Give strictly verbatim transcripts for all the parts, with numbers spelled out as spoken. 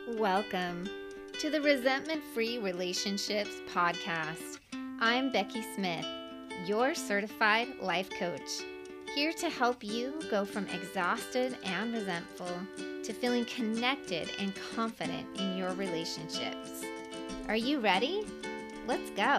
Welcome to the Resentment Free Relationships Podcast. I'm Becky Smith, your certified life coach, here to help you go from exhausted and resentful to feeling connected and confident in your relationships. Are you ready? Let's go.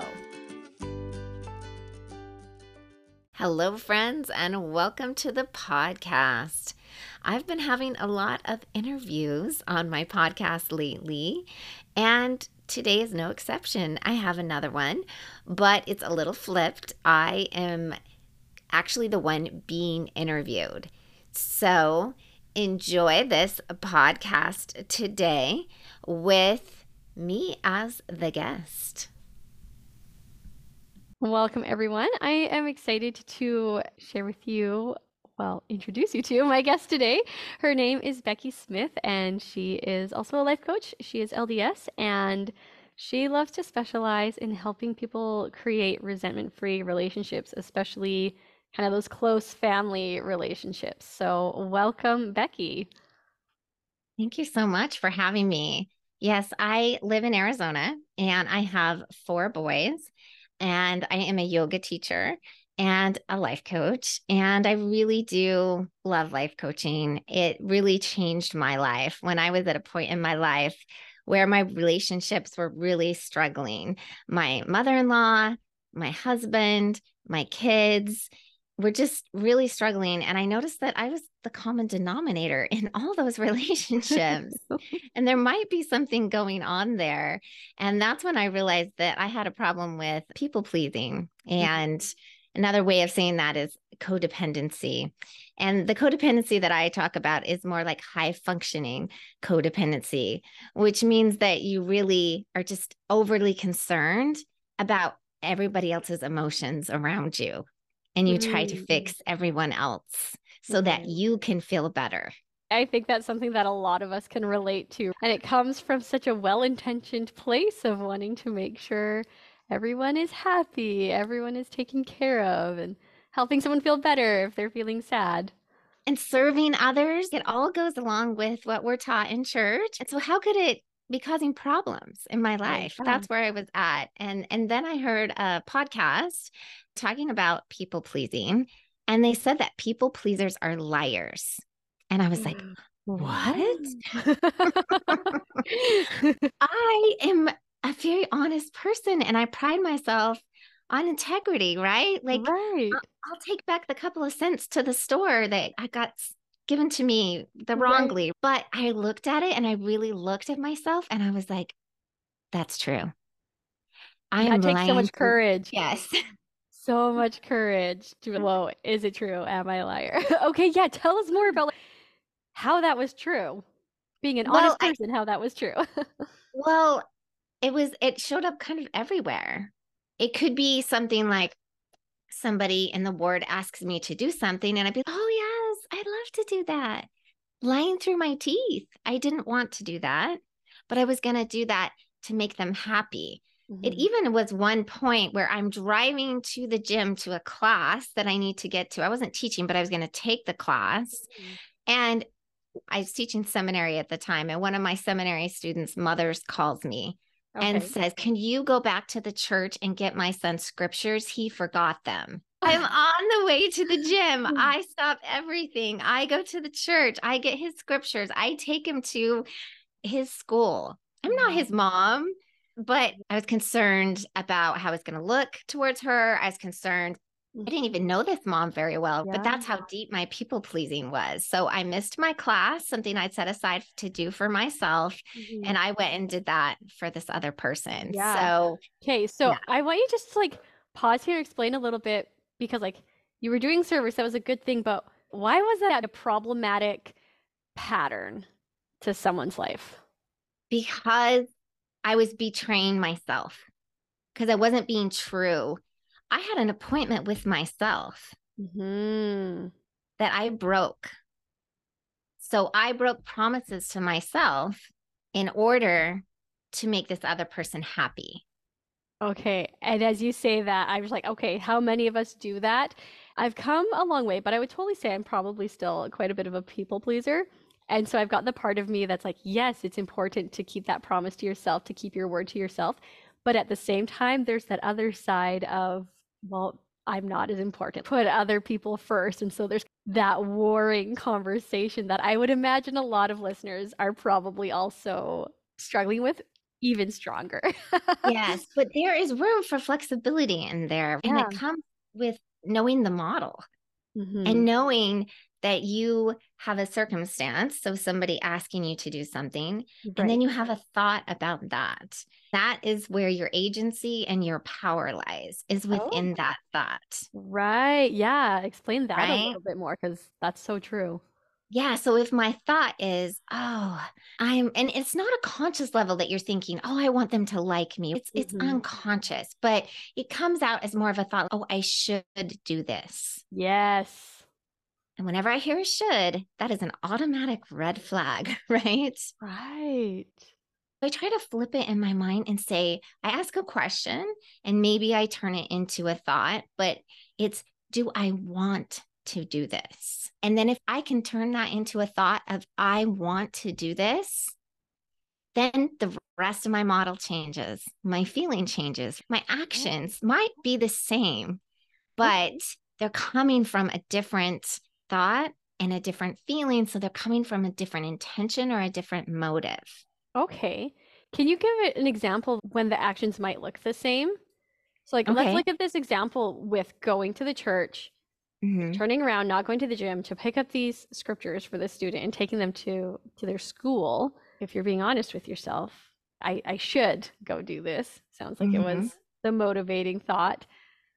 Hello, friends, and welcome to the podcast. I've been having a lot of interviews on my podcast lately, and today is no exception. I have another one, but it's a little flipped. I am actually the one being interviewed. So enjoy this podcast today with me as the guest. Welcome, everyone. I am excited to share with you, well, introduce you to my guest today. Her name is Becky Smith, and she is also a life coach. She is L D S, and she loves to specialize in helping people create resentment-free relationships, especially kind of those close family relationships. So welcome, Becky. Thank you so much for having me. Yes, I live in Arizona, and I have four boys. And I am a yoga teacher and a life coach. And I really do love life coaching. It really changed my life when I was at a point in my life where my relationships were really struggling. My mother-in-law, my husband, my kids were just really struggling. And I noticed that I was the common denominator in all those relationships. And there might be something going on there. And that's when I realized that I had a problem with people pleasing. And mm-hmm. another way of saying that is codependency. And the codependency that I talk about is more like high functioning codependency, which means that you really are just overly concerned about everybody else's emotions around you. And you mm-hmm. try to fix everyone else so mm-hmm. that you can feel better. I think that's something that a lot of us can relate to. And it comes from such a well-intentioned place of wanting to make sure everyone is happy, everyone is taken care of, and helping someone feel better if they're feeling sad. And serving others, it all goes along with what we're taught in church. And so how could it be causing problems in my life? Yeah. That's where I was at. And, and then I heard a podcast talking about people pleasing. And they said that people pleasers are liars. And I was like, what? I am a very honest person and I pride myself on integrity, right? Like, right. I'll, I'll take back the couple of cents to the store that I got given to me the wrongly. Right. But I looked at it and I really looked at myself and I was like, that's true. I that am takes lying. So much courage. Yes. So much courage to, whoa, is it true? Am I a liar? Okay, yeah, tell us more about like, how that was true. Being an well, honest person, I, how that was true. Well, it was, it showed up kind of everywhere. It could be something like somebody in the ward asks me to do something and I'd be like, oh yes, I'd love to do that. Lying through my teeth. I didn't want to do that, but I was going to do that to make them happy. Mm-hmm. It even was one point where I'm driving to the gym to a class that I need to get to. I wasn't teaching, but I was going to take the class. Mm-hmm. And I was teaching seminary at the time. And one of my seminary students' mothers calls me okay. and says, can you go back to the church and get my son scriptures? He forgot them. I'm on the way to the gym. I stop everything. I go to the church. I get his scriptures. I take him to his school. I'm not his mom, but I was concerned about how I was going to look towards her. I was concerned. I didn't even know this mom very well, yeah. but that's how deep my people pleasing was. So I missed my class, something I'd set aside to do for myself. Mm-hmm. And I went and did that for this other person. Yeah. So, okay. So yeah. I want you just to like pause here and explain a little bit because like you were doing service. That was a good thing, but why was that a problematic pattern to someone's life? Because I was betraying myself because I wasn't being true. I had an appointment with myself mm-hmm. that I broke. So I broke promises to myself in order to make this other person happy. Okay. And as you say that, I was like, okay, how many of us do that? I've come a long way, but I would totally say I'm probably still quite a bit of a people pleaser. And so I've got the part of me that's like, yes, it's important to keep that promise to yourself, to keep your word to yourself. But at the same time, there's that other side of, well, I'm not as important. Put other people first. And so there's that warring conversation that I would imagine a lot of listeners are probably also struggling with even stronger. Yes, but there is room for flexibility in there. And Yeah. it comes with knowing the model Mm-hmm. and knowing that you have a circumstance. So somebody asking you to do something, and Right. then you have a thought about that. That is where your agency and your power lies, is Oh, within that thought, right. Yeah. Explain that a right? little bit more because that's so true. Yeah. So if my thought is, oh, I'm, and it's not a conscious level that you're thinking, oh, I want them to like me. It's it's Mm-hmm. unconscious, but it comes out as more of a thought, oh, I should do this. Yes. And whenever I hear a should, that is an automatic red flag, right? Right. I try to flip it in my mind and say, I ask a question and maybe I turn it into a thought, but it's, do I want to do this? And then if I can turn that into a thought of, I want to do this, then the rest of my model changes. My feeling changes. My Oh, actions might be the same, but okay. they're coming from a different thought and a different feeling. So they're coming from a different intention or a different motive. Okay. Can you give it an example of when the actions might look the same? So, like, let's Okay. look at this example with going to the church, Mm-hmm. turning around, not going to the gym to pick up these scriptures for the student and taking them to to their school. If you're being honest with yourself, I I should go do this. Sounds like it Mm-hmm. was the motivating thought,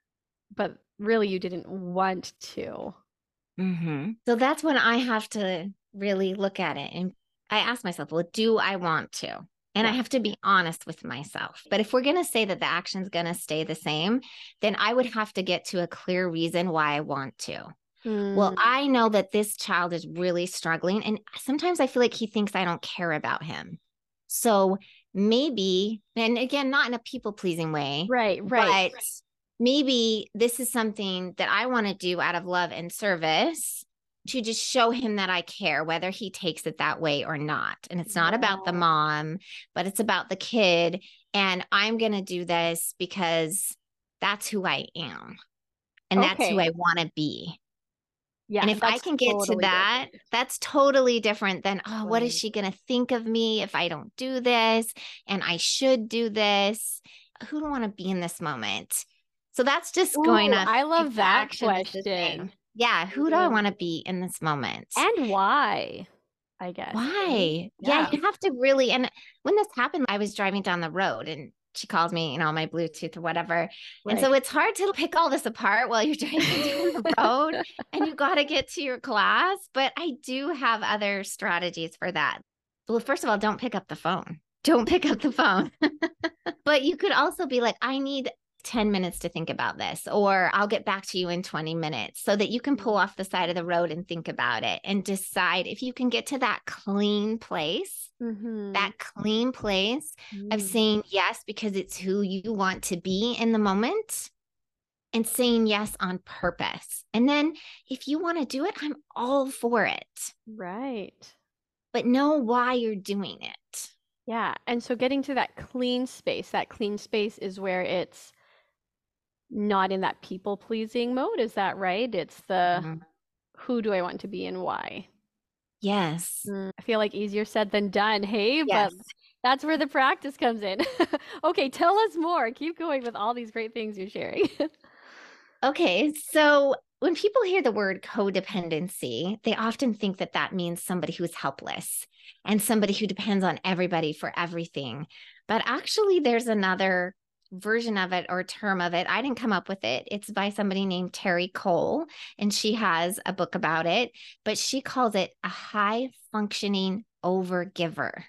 but really you didn't want to. Mm-hmm. So that's when I have to really look at it. And I ask myself, well, do I want to? And I Yeah. have to be honest with myself. But if we're going to say that the action's going to stay the same, then I would have to get to a clear reason why I want to. Well, Mm, I know that this child is really struggling. And sometimes I feel like he thinks I don't care about him. So maybe, and again, not in a people pleasing way, right, right. but maybe this is something that I want to do out of love and service to just show him that I care, whether he takes it that way or not. And it's not about the Yeah. mom, but it's about the kid. And I'm going to do this because that's who I am. And that's who Okay. I want to be. Yeah, And if I that's can get to totally that, different. that's totally different than, oh, what is Right. she going to think of me if I don't do this? And I should do this. Who do I want to be in this moment? So that's just going Ooh, off I if love the that action is the same. question. Yeah, who do I want to be in this moment? And why, I guess, right? Why? Yeah, Yeah, you have to really. And when this happened, I was driving down the road and she calls me, you know, my Bluetooth or whatever. And right. so it's hard to pick all this apart while you're driving down the road and you got to get to your class. But I do have other strategies for that. Well, first of all, don't pick up the phone. Don't pick up the phone. But you could also be like, I need ten minutes to think about this, or I'll get back to you in twenty minutes so that you can pull off the side of the road and think about it and decide if you can get to that clean place, Mm-hmm. that clean place of Mm. saying yes because it's who you want to be in the moment and saying yes on purpose. And then if you want to do it, I'm all for it, Right. but know why you're doing it. Yeah. And so getting to that clean space, that clean space is where it's not in that people pleasing mode. Is that right? It's the Mhm. who do I want to be and why? Yes. Mm, I feel like easier said than done. Hey, but Yes. that's where the practice comes in. Okay, tell us more. Keep going with all these great things you're sharing. Okay, so when people hear the word codependency, they often think that that means somebody who's helpless and somebody who depends on everybody for everything. But actually, there's another version of it or term of it. I didn't come up with it. It's by somebody named Terry Cole, and she has a book about it, but she calls it a high functioning overgiver.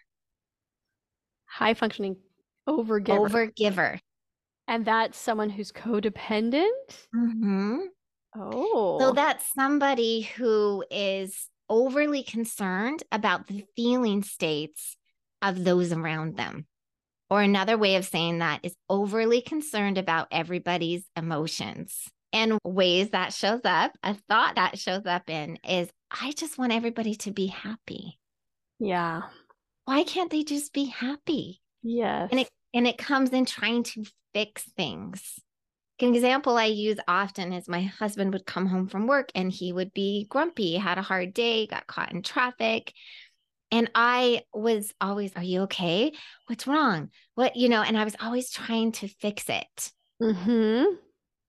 High functioning overgiver. Overgiver. And that's someone who's codependent? Mm-hmm. So Oh, that's somebody who is overly concerned about the feeling states of those around them. Or another way of saying that is overly concerned about everybody's emotions. And ways that shows up, a thought that shows up in is, I just want everybody to be happy. Yeah. Why can't they just be happy? And it Yes. and it comes in trying to fix things. An example I use often is my husband would come home from work and he would be grumpy, had a hard day, got caught in traffic. And I was always, are you okay? What's wrong? What, you know, and I was always trying to fix it. Mm-hmm.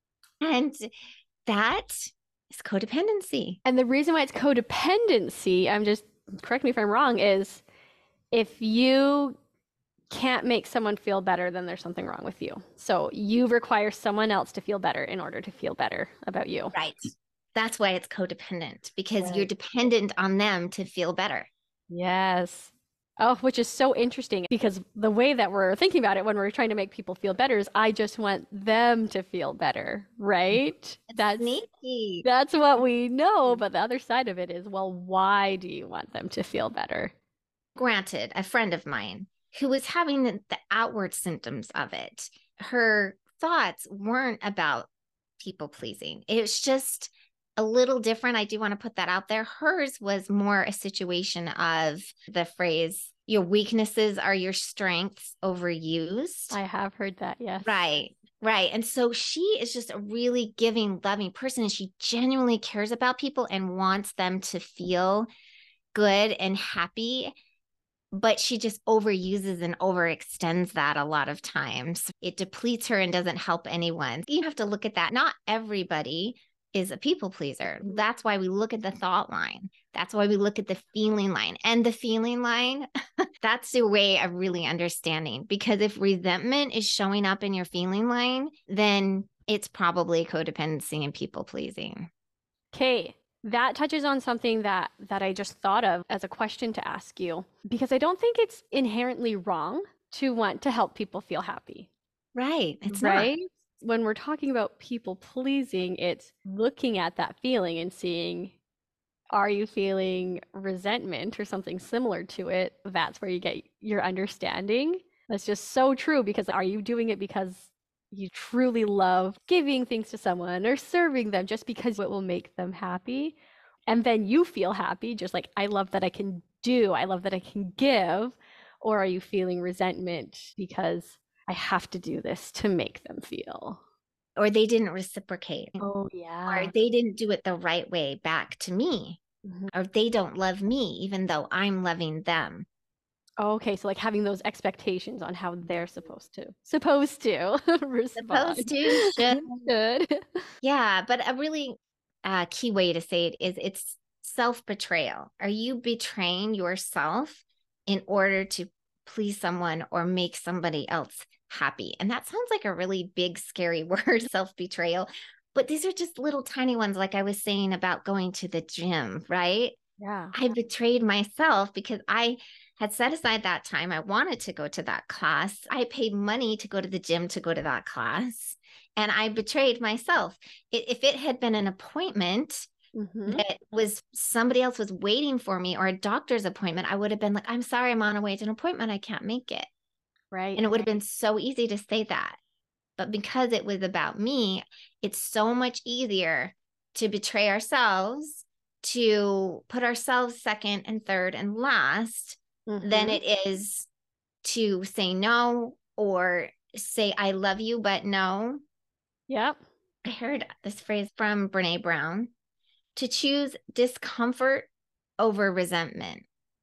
And that is codependency. And the reason why it's codependency, I'm just, correct me if I'm wrong, is if you can't make someone feel better, then there's something wrong with you. So you require someone else to feel better in order to feel better about you. Right. That's why it's codependent, because Right. you're dependent on them to feel better. Yes. Oh, which is so interesting because the way that we're thinking about it when we're trying to make people feel better is I just want them to feel better, right? It's That's sneaky. that's what we know, but the other side of it is, well, why do you want them to feel better? Granted, a friend of mine who was having the, the outward symptoms of it, her thoughts weren't about people pleasing. It was just a little different. I do want to put that out there. Hers was more a situation of the phrase, your weaknesses are your strengths overused. I have heard that, yes. Right. Right. And so she is just a really giving, loving person. And she genuinely cares about people and wants them to feel good and happy. But she just overuses and overextends that a lot of times. It depletes her and doesn't help anyone. You have to look at that. Not everybody is a people pleaser. That's why we look at the thought line. That's why we look at the feeling line. And the feeling line, that's the way of really understanding. Because if resentment is showing up in your feeling line, then it's probably codependency and people pleasing. Okay, that touches on something that that I just thought of as a question to ask you because I don't think it's inherently wrong to want to help people feel happy, Right. It's not. right? When we're talking about people pleasing, it's looking at that feeling and seeing, are you feeling resentment or something similar to it? That's where you get your understanding. That's just so true because are you doing it because you truly love giving things to someone or serving them just because it will make them happy? And then you feel happy, just like, I love that I can do, I love that I can give. Or are you feeling resentment because I have to do this to make them feel? Or they didn't reciprocate. Oh, Or yeah. they didn't do it the right way back to me. Mhm. Or they don't love me, even though I'm loving them. Okay, so like having those expectations on how they're supposed to supposed to Supposed respond. to, should. Should. Yeah, but a really uh, key way to say it is it's self-betrayal. Are you betraying yourself in order to please someone or make somebody else happy? And that sounds like a really big, scary word, self-betrayal. But these are just little tiny ones, like I was saying about going to the gym, right? Yeah. I betrayed myself because I had set aside that time. I wanted to go to that class. I paid money to go to the gym to go to that class. And I betrayed myself. If it had been an appointment Mm-hmm. that was somebody else was waiting for me or a doctor's appointment, I would have been like, I'm sorry, I'm on a way to an appointment. I can't make it. Right. And it would have been so easy to say that. But because it was about me, it's so much easier to betray ourselves, to put ourselves second and third and last Mm-hmm. than it is to say no or say, I love you, but no. Yep. I heard this phrase from Brene Brown, to choose discomfort over resentment.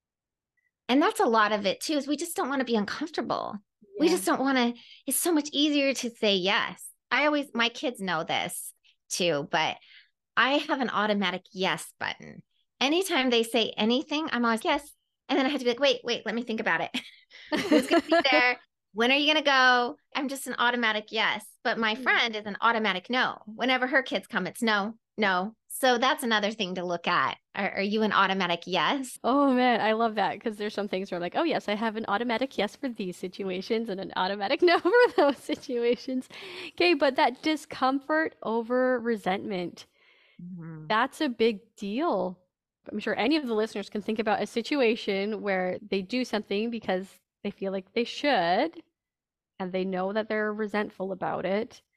And that's a lot of it too, is we just don't want to be uncomfortable. We Yeah. just don't want to, it's so much easier to say yes. I always, my kids know this too, but I have an automatic yes button. Anytime they say anything, I'm always yes. And then I have to be like, wait, wait, let me think about it. Who's going to be there? When are you going to go? I'm just an automatic yes. But my friend is an automatic no. Whenever her kids come, it's no, no. So that's another thing to look at. Are, are you an automatic yes? Oh man, I love that because there's some things where I'm like, oh yes, I have an automatic yes for these situations and an automatic no for those situations. Okay, but that discomfort over resentment, Mm-hmm. that's a big deal. I'm sure any of the listeners can think about a situation where they do something because they feel like they should and they know that they're resentful about it.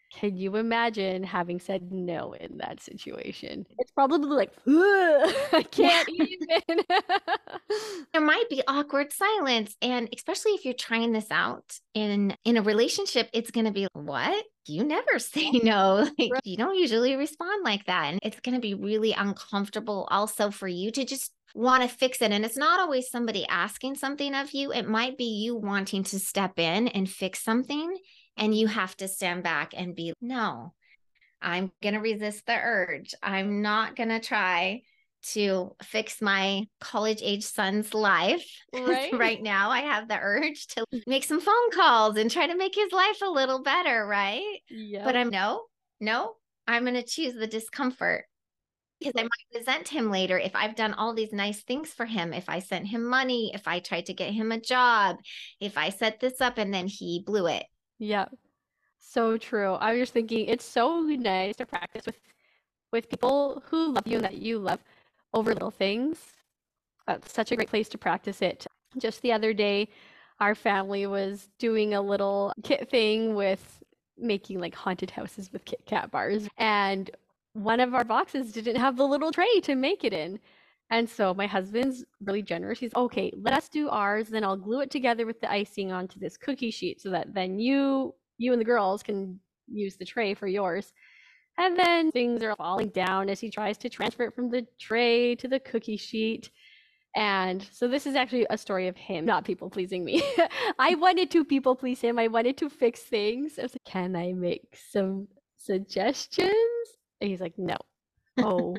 Can you imagine having said no in that situation? It's probably like, "Ugh, I Yeah. can't even." There might be awkward silence. And especially if you're trying this out in in a relationship, it's gonna be what? You never say no. Like Right. you don't usually respond like that. And it's gonna be really uncomfortable also for you to just want to fix it. And it's not always somebody asking something of you. It might be you wanting to step in and fix something. And you have to stand back and be, no, I'm going to resist the urge. I'm not going to try to fix my college age son's life. Right? Right now, I have the urge to make some phone calls and try to make his life a little better. Right. But Yep. I'm no, no, I'm going to choose the discomfort because I might resent him later if I've done all these nice things for him. If I sent him money, if I tried to get him a job, if I set this up and then he blew it. Yep. So true. I was just thinking it's so nice to practice with with people who love you and that you love over little things. That's such a great place to practice it. Just the other day, our family was doing a little kit thing with making like haunted houses with Kit Kat bars. And one of our boxes didn't have the little tray to make it in. And so my husband's really generous. He's okay, let us do ours, then I'll glue it together with the icing onto this cookie sheet so that then you you and the girls can use the tray for yours. And then things are falling down as he tries to transfer it from the tray to the cookie sheet. And so this is actually a story of him not people pleasing me. I wanted to people please him. I wanted to fix things. I was like, can I make some suggestions? And he's like, no. Oh,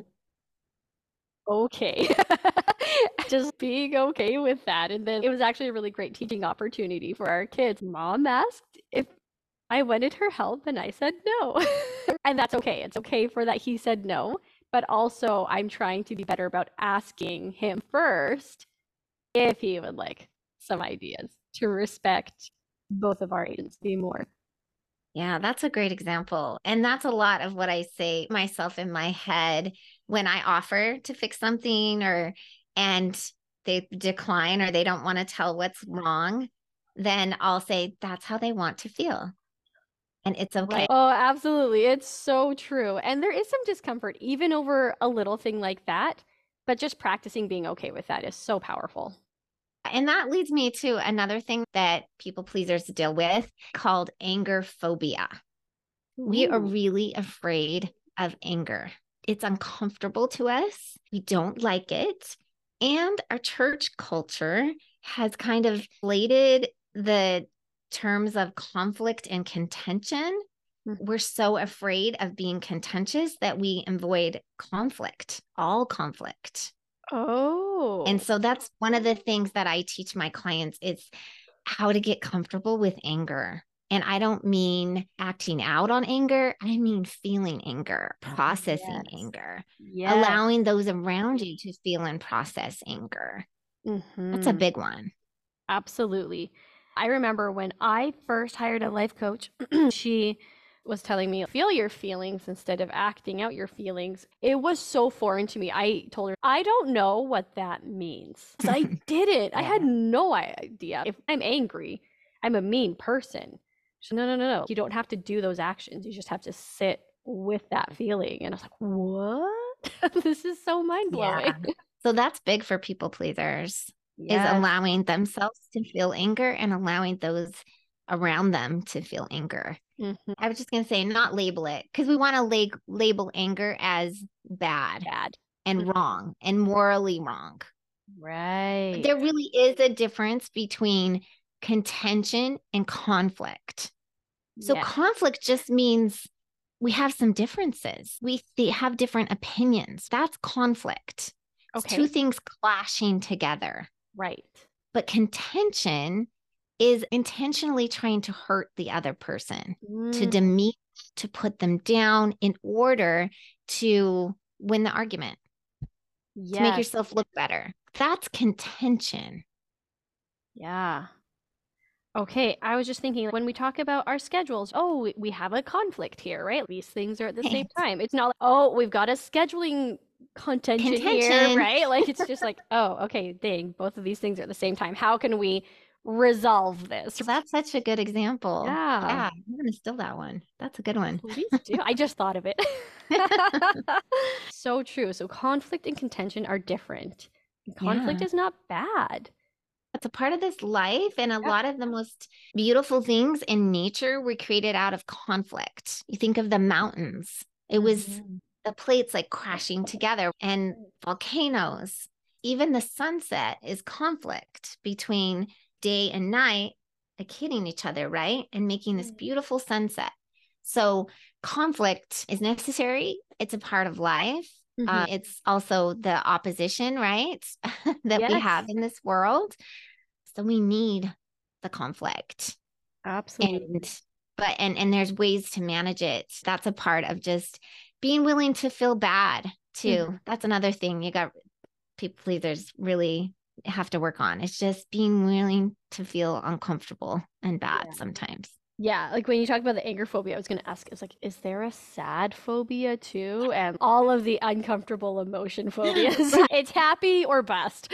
okay. Just being okay with that. And then it was actually a really great teaching opportunity for our kids. Mom asked if I wanted her help and I said no. And that's okay. It's okay for that he said no. But also, I'm trying to be better about asking him first if he would like some ideas to respect both of our agency more. Yeah, that's a great example. And that's a lot of what I say myself in my head when I offer to fix something or and they decline or they don't want to tell what's wrong, then I'll say that's how they want to feel. And it's okay. Right. Oh, absolutely. It's so true. And there is some discomfort even over a little thing like that, but just practicing being okay with that is so powerful. And that leads me to another thing that people pleasers deal with called anger phobia. We are Ooh. really afraid of anger. It's uncomfortable to us. We don't like it. And our church culture has kind of inflated the terms of conflict and contention. Mhm. We're so afraid of being contentious that we avoid conflict, all conflict. Oh. And so that's one of the things that I teach my clients is how to get comfortable with anger. And I don't mean acting out on anger. I mean feeling anger, processing Yes. anger, Yes. allowing those around you to feel and process anger. That's a Mhm. big one. Absolutely. I remember when I first hired a life coach, she was telling me, feel your feelings instead of acting out your feelings. It was so foreign to me. I told her, I don't know what that means. 'Cause I didn't. I had Yeah. no idea. If I'm angry, I'm a mean person. She, no, no, no, no. You don't have to do those actions. You just have to sit with that feeling. And I was like, what? This is so mind blowing. Yeah. So that's big for people pleasers is Yes. allowing themselves to feel anger and allowing those around them to feel anger. Mhm. I was just going to say, not label it because we want to la- label anger as bad Bad. and wrong and morally wrong. Right. There really is a difference between contention and conflict. So, Yes. conflict just means we have some differences. We th- have different opinions. That's conflict. It's Okay. two things clashing together. Right. But contention is intentionally trying to hurt the other person, to Mm, demean, to put them down in order to win the argument, to make yes. yourself look better. That's contention. Yeah. Okay. I was just thinking when we talk about our schedules, oh, we- we have a conflict here, right? These things are at the same time. It's not like, oh, we've got a scheduling contention here, Contention. right? Like it's just like, oh, okay, dang, both of these things are at the same time. How can we resolve this. That's such a good example. Yeah, Yeah, I'm gonna steal that one. That's a good one. please do. I just thought of it. So true. So conflict and contention are different. Conflict Yeah. is not bad. It's a part of this life, and a Yeah. lot of the most beautiful things in nature were created out of conflict. You think of the mountains, it was Mhm. the plates like crashing together, and volcanoes. Even the sunset is conflict between day and night, like hitting each other, right? And making this beautiful sunset. So, conflict is necessary, it's a part of life. Mhm. Uh, it's also the opposition, right? That we have Yes, in this world. So we need the conflict. absolutely. And but and and there's ways to manage it. That's a part of just being willing to feel bad too. Mhm. That's another thing you got people pleasers really have to work on. It's just being willing to feel uncomfortable and bad Yeah. sometimes. Yeah, like when you talk about the anger phobia, I was going to ask, is like, is there a sad phobia too? And all of the uncomfortable emotion phobias. It's happy or bust.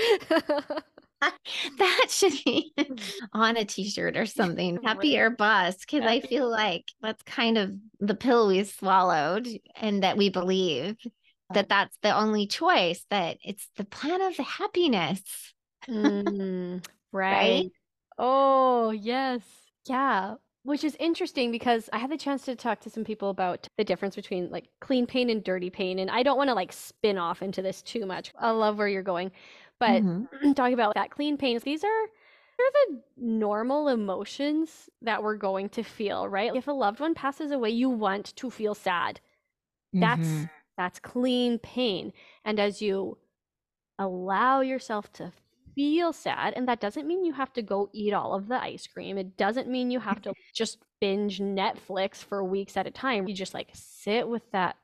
That should be on a t-shirt or something. Happy Right. or bust, because I Happy. feel like that's kind of the pill we swallowed, and that we believe that that's the only choice, that it's the plan of happiness, Mm, right? right. Oh, yes. Yeah. Which is interesting because I had the chance to talk to some people about the difference between like clean pain and dirty pain. And I don't want to like spin off into this too much. I love where you're going. But Mm-hmm. talking about that clean pain, these are they're the normal emotions that we're going to feel, right? If a loved one passes away, you want to feel sad. Mm-hmm. That's that's clean pain. And as you allow yourself to feel sad, and that doesn't mean you have to go eat all of the ice cream. It doesn't mean you have to just binge Netflix for weeks at a time. You just like sit with that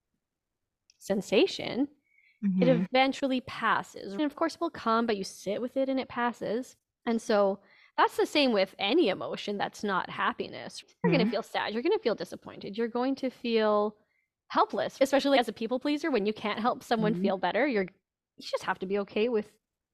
sensation. It Mm-hmm. eventually passes. And of course it will come, but you sit with it and it passes. And so that's the same with any emotion that's not happiness. You're going to feel sad, you're going to feel disappointed, you're going to feel helpless, especially as a people pleaser. When you can't help someone Mm-hmm. feel better, you're you just have to be okay with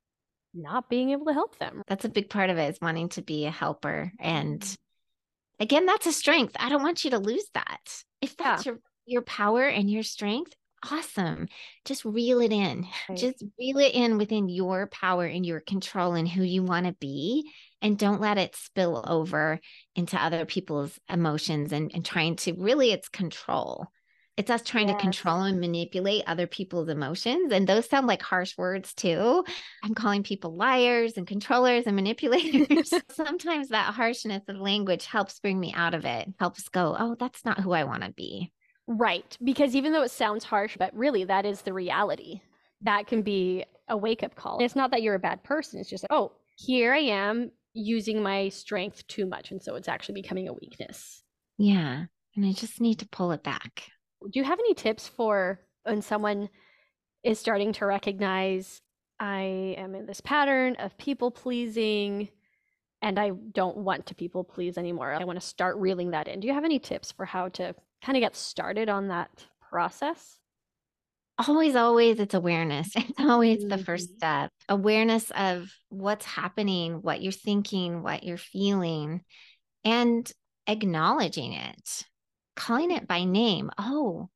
not being able to help them. That's a big part of it, is wanting to be a helper. And again, that's a strength. I don't want you to lose that. If Yeah. that's your your power and your strength, awesome. Just reel it in. Right. Just reel it in within your power and your control and who you want to be. And don't let it spill over into other people's emotions, and, and trying to really, it's control. It's us trying to Yes. control and manipulate other people's emotions. And those sound like harsh words too. I'm calling people liars and controllers and manipulators. Sometimes that harshness of language helps bring me out of it, helps go, oh, that's not who I want to be. Right. Because even though it sounds harsh, but really that is the reality. That can be a wake up call. It's not that you're a bad person. It's just like, oh, here I am using my strength too much. And so it's actually becoming a weakness. Yeah. And I just need to pull it back. Do you have any tips for when someone is starting to recognize I am in this pattern of people pleasing and I don't want to people please anymore? I want to start reeling that in. Do you have any tips for how to kind of get started on that process? Always, always, it's awareness. It's always the first Mhm. step. Awareness of what's happening, what you're thinking, what you're feeling, and acknowledging it, calling it by name. Oh,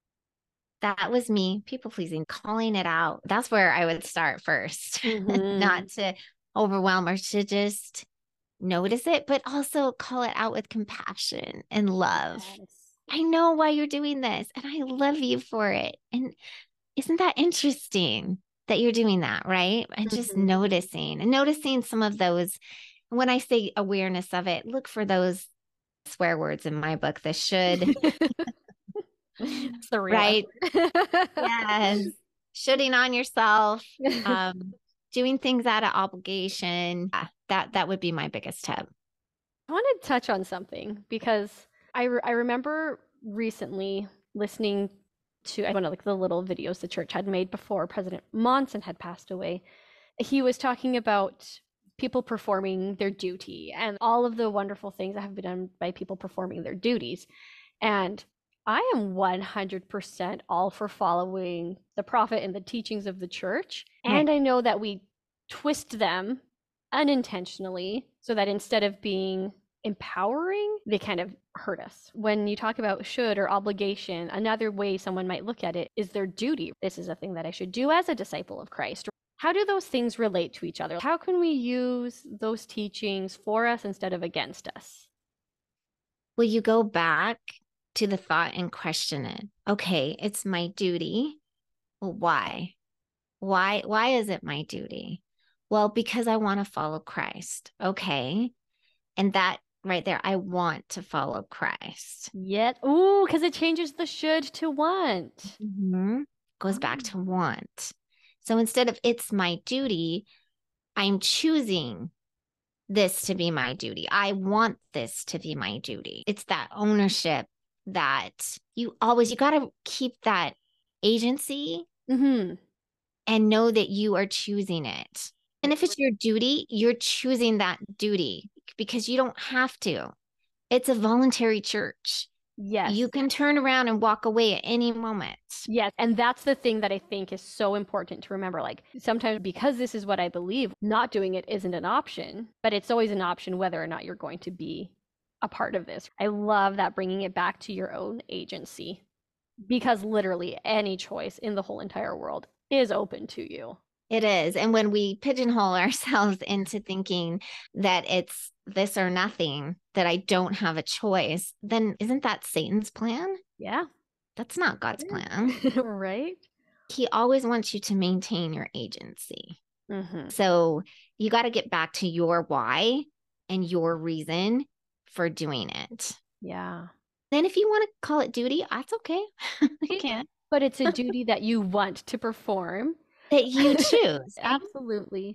that was me, people pleasing, calling it out. That's where I would start first, Mhm. not to overwhelm, or to just notice it, but also call it out with compassion and love. Yes. I know why you're doing this, and I love you for it. And isn't that interesting that you're doing that, right? And just Mhm. noticing and noticing some of those. When I say awareness of it, look for those swear words in my book, the should, It's the real right? effort. Yes. Shooting on yourself, um, doing things out of obligation. Yeah, that that would be my biggest tip. I want to touch on something because I, re- I remember recently listening to one of like the little videos the church had made before President Monson had passed away. He was talking about people performing their duty and all of the wonderful things that have been done by people performing their duties. And I am one hundred percent all for following the prophet and the teachings of the church. Right. And I know that we twist them unintentionally, so that instead of being empowering, they kind of hurt us. When you talk about should or obligation, another way someone might look at it is their duty. This is a thing that I should do as a disciple of Christ. How do those things relate to each other? How can we use those teachings for us instead of against us? Well, you go back to the thought and question it. Okay, it's my duty. Well, why? Why why is it my duty? Well, because I want to follow Christ. Okay. And that right there, I want to follow Christ. Yet, ooh, because it changes the should to want. Mm-hmm. Goes back Oh. to want. So instead of it's my duty, I'm choosing this to be my duty. I want this to be my duty. It's that ownership that you always, you got to keep that agency Mm-hmm. and know that you are choosing it. And if it's your duty, you're choosing that duty because you don't have to. It's a voluntary church. Yes. You can turn around and walk away at any moment. Yes. And that's the thing that I think is so important to remember. Like sometimes because this is what I believe, not doing it isn't an option, but it's always an option whether or not you're going to be a part of this. I love that, bringing it back to your own agency, because literally any choice in the whole entire world is open to you. It is. And when we pigeonhole ourselves into thinking that it's this or nothing, that I don't have a choice, then isn't that Satan's plan? Yeah. That's not God's plan. Right? He always wants you to maintain your agency. Mm-hmm. So you got to get back to your why and your reason for doing it. Yeah. Then if you want to call it duty, that's okay. You can. But it's a duty that you want to perform. That you choose. Absolutely.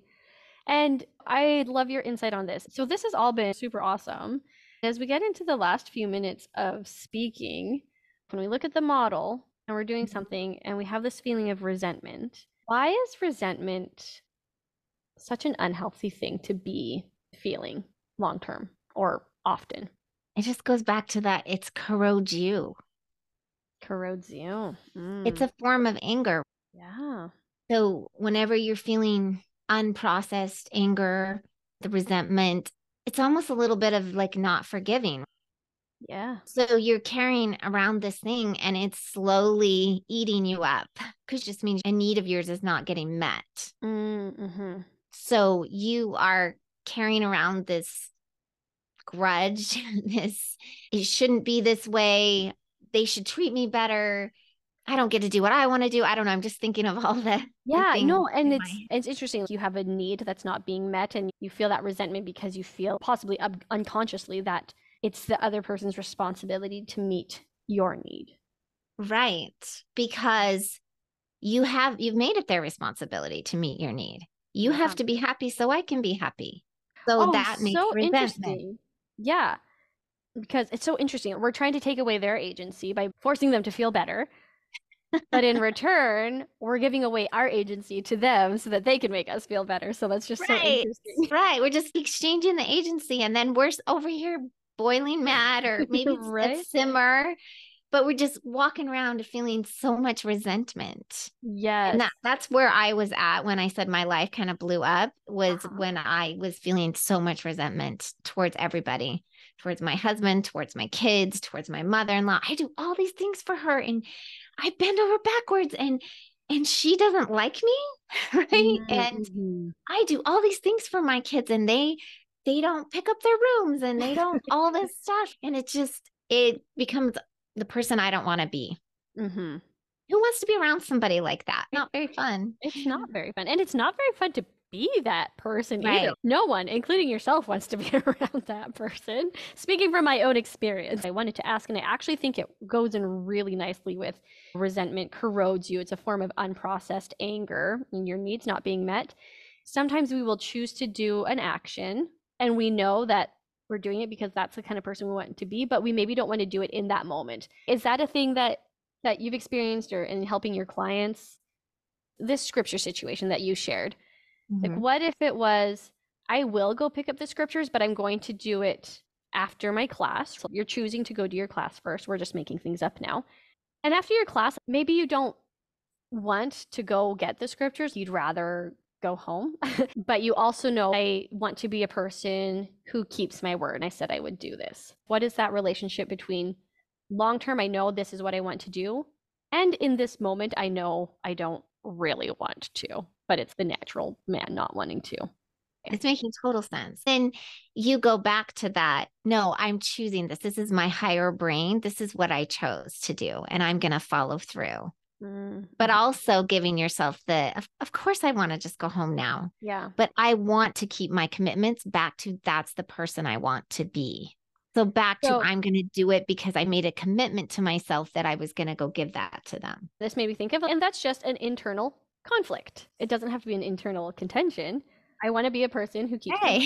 And I love your insight on this. So this has all been super awesome. As we get into the last few minutes of speaking, when we look at the model and we're doing something and we have this feeling of resentment, why is resentment such an unhealthy thing to be feeling long term or often? It just goes back to that it's corrodes you. Corrodes you. Mm. It's a form of anger. Yeah. So whenever you're feeling unprocessed anger, the resentment, it's almost a little bit of like not forgiving. Yeah. So you're carrying around this thing and it's slowly eating you up, because it just means a need of yours is not getting met. Mm-hmm. So you are carrying around this grudge, this, it shouldn't be this way. They should treat me better. I don't get to do what I want to do. I don't know. I'm just thinking of all the yeah, the no, and in it's my... it's interesting. You have a need that's not being met, and you feel that resentment because you feel possibly un- unconsciously that it's the other person's responsibility to meet your need. Right, because you have you've made it their responsibility to meet your need. You yeah. have to be happy so I can be happy. So oh, that makes so resentment. interesting. Yeah, because it's so interesting. We're trying to take away their agency by forcing them to feel better. But in return, we're giving away our agency to them so that they can make us feel better. So that's just right. so interesting. Right. We're just exchanging the agency, and then we're over here boiling mad, or maybe it's right? a simmer, but we're just walking around feeling so much resentment. Yes. And that, that's where I was at when I said my life kind of blew up, was uh-huh. when I was feeling so much resentment towards everybody, towards my husband, towards my kids, towards my mother-in-law. I do all these things for her, and I bend over backwards, and and she doesn't like me, right? Mm-hmm. And I do all these things for my kids, and they they don't pick up their rooms, and they don't all this stuff, and it just it becomes the person I don't want to be. Mm-hmm. Who wants to be around somebody like that? Not very fun. It's not very fun, and it's not very fun to be that person right. either. No one, including yourself, wants to be around that person. Speaking from my own experience, I wanted to ask, and I actually think it goes in really nicely with resentment corrodes you. It's a form of unprocessed anger and your needs not being met. Sometimes we will choose to do an action, and we know that we're doing it because that's the kind of person we want to be, but we maybe don't want to do it in that moment. Is that a thing that that you've experienced, or in helping your clients? This scripture situation that you shared. Mm-hmm. Like, what if it was, I will go pick up the scriptures, but I'm going to do it after my class. So you're choosing to go to your class first. We're just making things up now. And after your class, maybe you don't want to go get the scriptures. You'd rather go home. But you also know I want to be a person who keeps my word. And I said I would do this. What is that relationship between long term, I know this is what I want to do, and in this moment, I know I don't really want to, but it's the natural man not wanting to. It's making total sense. Then you go back to that. No, I'm choosing this. This is my higher brain. This is what I chose to do, and I'm going to follow through. Mm-hmm. But also giving yourself the, of, of course, I want to just go home now. Yeah. But I want to keep my commitments back to that's the person I want to be. So back to, so, I'm going to do it because I made a commitment to myself that I was going to go give that to them. This made me think of, and that's just an internal conflict. It doesn't have to be an internal contention. I want to be a person who keeps hey.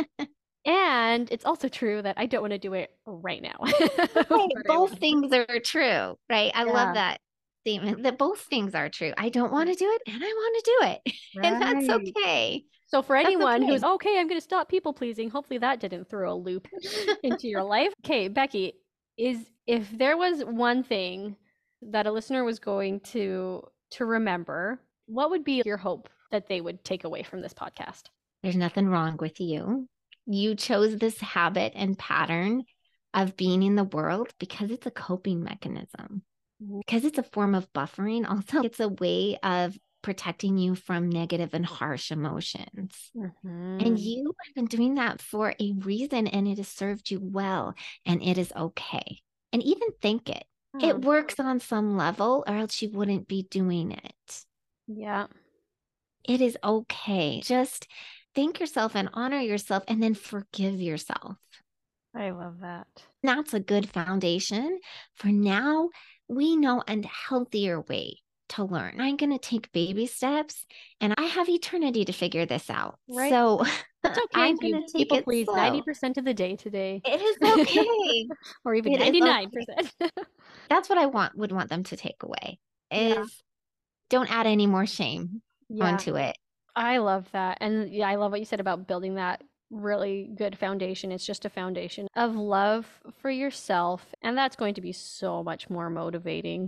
And it's also true that I don't want to do it right now. Right. Both things are true, right? I yeah. love that statement that both things are true. I don't want to do it and I want to do it. Right. And that's okay. So for anyone okay. who's, okay, I'm going to stop people pleasing, hopefully that didn't throw a loop into your life. Okay, Becky, is if there was one thing that a listener was going to to remember, what would be your hope that they would take away from this podcast? There's nothing wrong with you. You chose this habit and pattern of being in the world because it's a coping mechanism, mm-hmm. because it's a form of buffering. Also, it's a way of protecting you from negative and harsh emotions. Mm-hmm. And you have been doing that for a reason, and it has served you well, and it is okay. And even thank it. Oh. It works on some level, or else you wouldn't be doing it. Yeah. It is okay. Just thank yourself and honor yourself, and then forgive yourself. I love that. That's a good foundation for now. We know a healthier way to learn. I'm going to take baby steps, and I have eternity to figure this out. Right. So it's okay. I'm going to take it please slow. ninety percent of the day today. It is okay. Or even it ninety-nine percent. Okay. That's what I want would want them to take away is yeah. don't add any more shame yeah. onto it. I love that. And yeah, I love what you said about building that really good foundation. It's just a foundation of love for yourself. And that's going to be so much more motivating.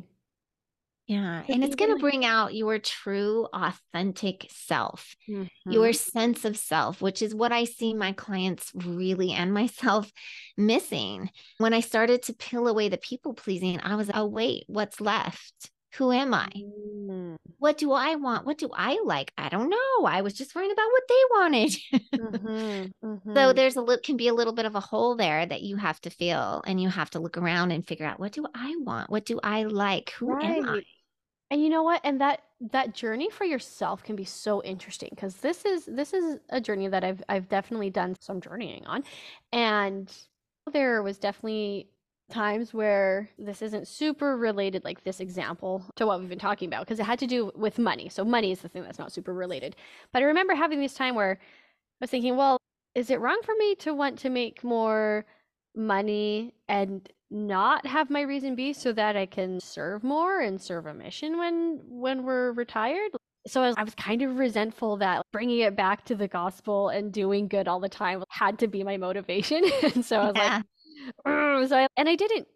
Yeah. And it's going to bring out your true, authentic self, mm-hmm. your sense of self, which is what I see my clients really and myself missing. When I started to peel away the people pleasing, I was, oh, wait, what's left? Who am I? Mm. What do I want? What do I like? I don't know. I was just worrying about what they wanted. mm-hmm, mm-hmm. So there's a little, can be a little bit of a hole there that you have to fill, and you have to look around and figure out, what do I want? What do I like? Who right. am I? And you know what? And that that journey for yourself can be so interesting, because this is this is a journey that I've I've definitely done some journeying on, and there was definitely times where this isn't super related, like this example, to what we've been talking about, because it had to do with money. So money is the thing that's not super related. But I remember having this time where I was thinking, well, is it wrong for me to want to make more money and not have my reason be so that I can serve more and serve a mission when when we're retired? So I was, I was kind of resentful that bringing it back to the gospel and doing good all the time had to be my motivation. And so I was yeah. like, so I, and I didn't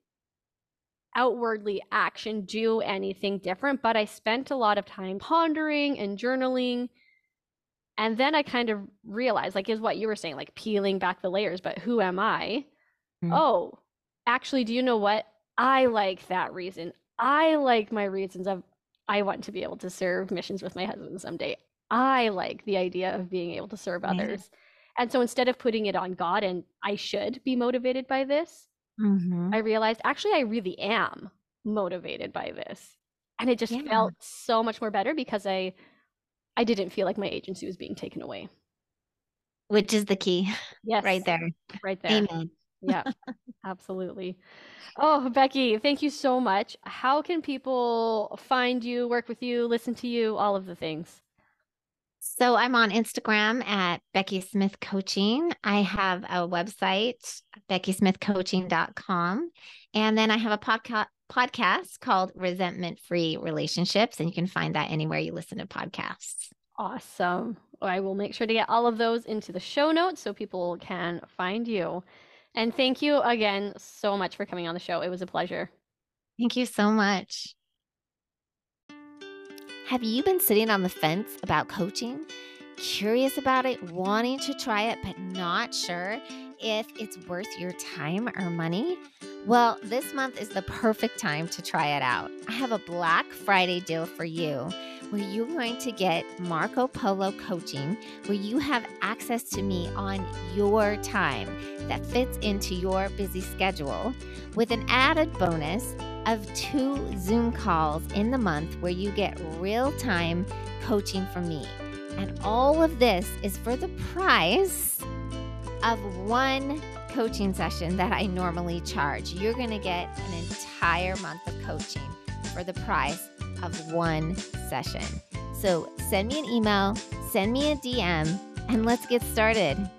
outwardly action do anything different, but I spent a lot of time pondering and journaling. And then I kind of realized, like, is what you were saying, like peeling back the layers, but who am I? Mm-hmm. Oh, actually, do you know what? I like that reason. I like my reasons of, I want to be able to serve missions with my husband someday. I like the idea of being able to serve mm-hmm. others. And so instead of putting it on God and I should be motivated by this, mm-hmm. I realized actually I really am motivated by this. And it just yeah. felt so much more better because I I didn't feel like my agency was being taken away. Which is the key. Yes. Right there. Right there. Amen. Yeah, absolutely. Oh, Becky, thank you so much. How can people find you, work with you, listen to you, all of the things? So I'm on Instagram at Becky Smith Coaching. I have a website, becky smith coaching dot com. And then I have a podca- podcast called Resentment Free Relationships. And you can find that anywhere you listen to podcasts. Awesome. I will make sure to get all of those into the show notes so people can find you. And thank you again so much for coming on the show. It was a pleasure. Thank you so much. Have you been sitting on the fence about coaching? curious about it, wanting to try it, but not sure if it's worth your time or money? Well, this month is the perfect time to try it out. I have a Black Friday deal for you where you're going to get Marco Polo coaching, where you have access to me on your time that fits into your busy schedule, with an added bonus of two Zoom calls in the month where you get real-time coaching from me. And all of this is for the price of one coaching session that I normally charge. You're going to get an entire month of coaching for the price of one session. So send me an email, send me a D M, and let's get started.